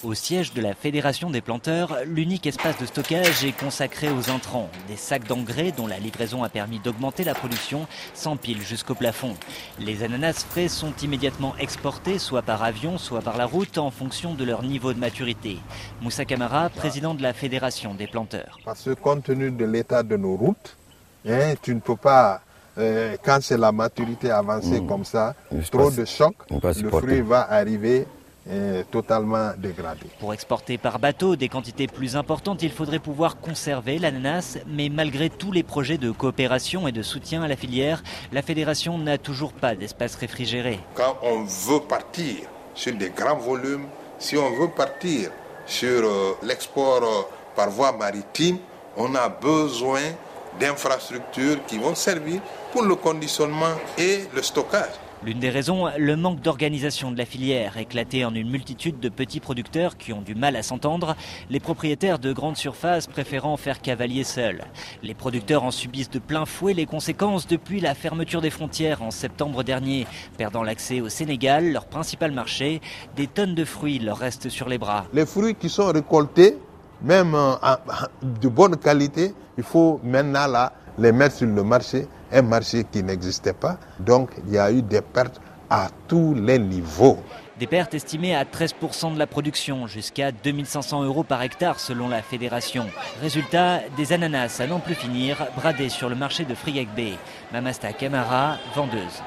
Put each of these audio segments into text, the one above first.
Au siège de la Fédération des planteurs, l'unique espace de stockage est consacré aux intrants. Des sacs d'engrais dont la livraison a permis d'augmenter la production s'empilent jusqu'au plafond. Les ananas frais sont immédiatement exportés, soit par avion, soit par la route, en fonction de leur niveau de maturité. Moussa Camara, président de la Fédération des planteurs. Parce que compte tenu de l'état de nos routes, tu ne peux pas, quand c'est la maturité avancée comme ça, trop de choc, le fruit va arriver totalement dégradé. Pour exporter par bateau des quantités plus importantes, il faudrait pouvoir conserver l'ananas, mais malgré tous les projets de coopération et de soutien à la filière, la fédération n'a toujours pas d'espace réfrigéré. Quand on veut partir sur des grands volumes, si on veut partir sur l'export par voie maritime, on a besoin d'infrastructures qui vont servir pour le conditionnement et le stockage. L'une des raisons, le manque d'organisation de la filière, éclaté en une multitude de petits producteurs qui ont du mal à s'entendre, les propriétaires de grandes surfaces préférant faire cavalier seuls. Les producteurs en subissent de plein fouet les conséquences depuis la fermeture des frontières en septembre dernier. Perdant l'accès au Sénégal, leur principal marché, des tonnes de fruits leur restent sur les bras. Les fruits qui sont récoltés, même de bonne qualité, il faut maintenant là les mettre sur le marché, un marché qui n'existait pas. Donc il y a eu des pertes à tous les niveaux. Des pertes estimées à 13% de la production, jusqu'à 2500 € par hectare selon la fédération. Résultat, des ananas à n'en plus finir, bradés sur le marché de Friagbé. Mamasta Camara, vendeuse.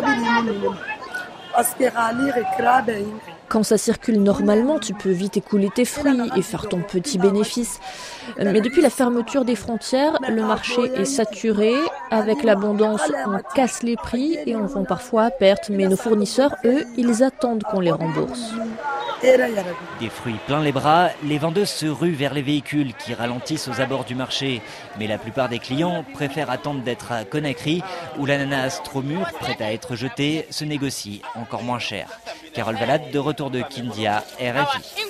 Quand ça circule normalement, tu peux vite écouler tes fruits et faire ton petit bénéfice. Mais depuis la fermeture des frontières, le marché est saturé. Avec l'abondance, on casse les prix et on vend parfois à perte. Mais nos fournisseurs, eux, ils attendent qu'on les rembourse. Des fruits plein les bras, les vendeuses se ruent vers les véhicules qui ralentissent aux abords du marché. Mais la plupart des clients préfèrent attendre d'être à Conakry, où l'ananas trop mûr, prêt à être jeté, se négocie encore moins cher. Carole Valade, de retour de Kindia, RFI.